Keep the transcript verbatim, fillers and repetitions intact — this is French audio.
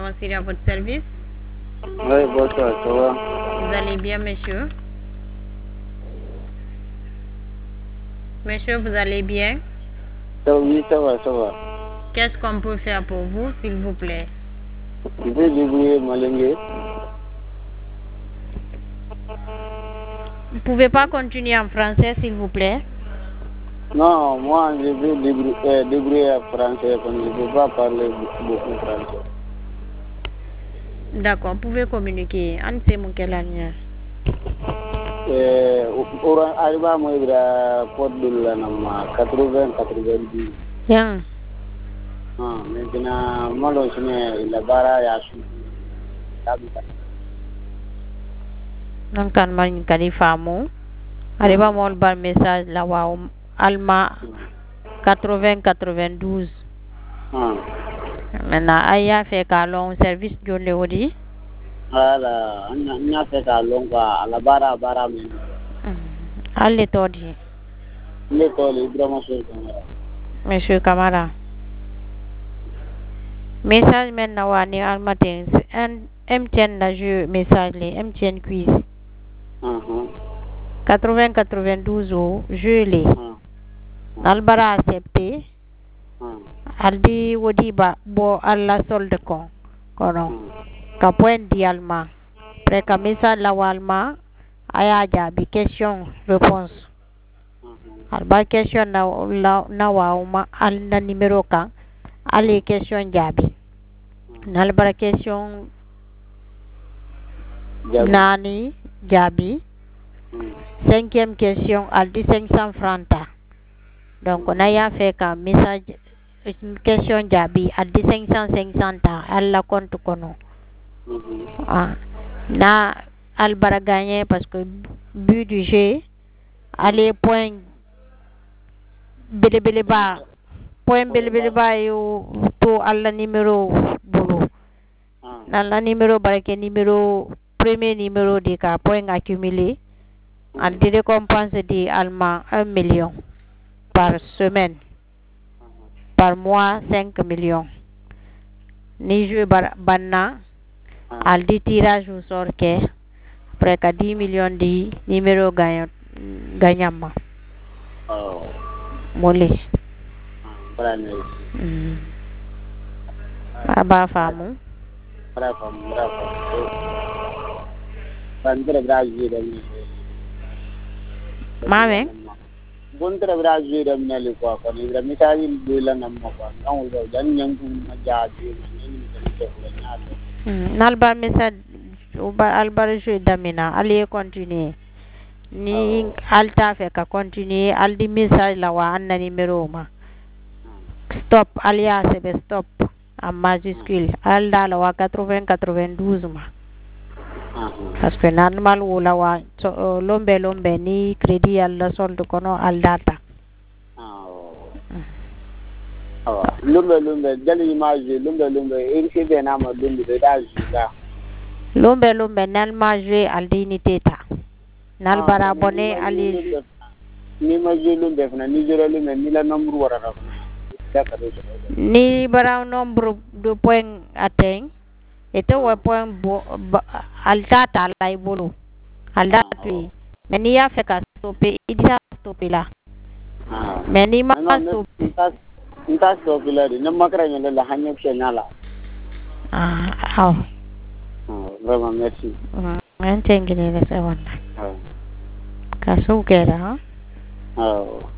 Siri à votre service. Oui, bonsoir, ça va? Vous allez bien, monsieur? Monsieur, vous allez bien? Ça, oui, ça va, ça va. Qu'est-ce qu'on peut faire pour vous, s'il vous plaît? Je vais débrouiller ma langue. Vous pouvez pas continuer en français, s'il vous plaît? Non, moi, je vais débrouiller, euh, débrouiller en français, comme je ne peux pas parler beaucoup français. D'accord, vous pouvez communiquer. En c'est mon quelle année? Euh, pour arriver à moi, il y a code de la nama quatre-vingts quatre-vingt-dix. Bien. Ah, maintenant, moi, je suis la barra ya su. Non, kan man kadi famu. Arriba mol bar message la wa alma quatre-vingts quatre-vingt-douze. Ah. Maintenant, aya fait kalon service de l'Eodi. Voilà, on a fait à longa à la barra barra men. Allez, todi. L'école est vraiment sur Monsieur Kamara. Message maintenant wa ni almatin. M T N la jeu message les M T N quiz. Uh-huh. quatre-vingts quatre-vingt-douze au jeu les. Uh-huh. Albara accepté. Uh-huh. Aldi wodi ba bo alla solde kon. Kono. Ka point di alma. Après ka message la walma aya jabi question réponse. Alba question na la na wa al na numéro kan. Ali question jabi. Nalbara question nani jabi. Cinquième question al di cinq cents francs ta. Donc on a ya fait ka message question jabi al di cinq cents cinq cents ta al la compte kono. Ah na albara gagné parce que but du jeu aller point bele bele ba point bele bele ba yo to alla numéro bolo. Dans le numéro barke numéro premier numéro de cas point accumulé en de récompense de allemand un million par semaine, par mois cinq millions. Ni jeu banna al di tirage au sort que après que dix millions de numéro gagnant gagnant. Oh. Molly. Bravo. Mm. Aba famu. Bravo, bravo. Bantre Brazil ni. Mame. Bantre Brazil ni le ko ko ni ra misali dula namma ko on do jan nyang ma jaaji ni ni ko ni nalba message uba albar jeu damina ali continuer ni alta fait ka continuer al di message la wa anna numéro ma stop alias be stop en majuscule al da la wa quatre-vingts quatre-vingt-douze ma parce que normal ou la wa so, lombe lombe ni crédit al la solde kono al data oh lumbe lumbe dali image lumbe lumbe e be na ma lumbe de da juda lumbe lumbe nal maje al dinité ta nal bara abonné ali ni ma je lumbe fana ni jero lumbe ni la nombre wara na ni bara nombre de point atteint et to point al data lay bolo al data mais ni ya fait ka stopper il a stoppé là mais ni ma stopper nta stopper là ni makra nyala la hanya chenala ah ah vraiment merci un tengine le seconda kasu kera oh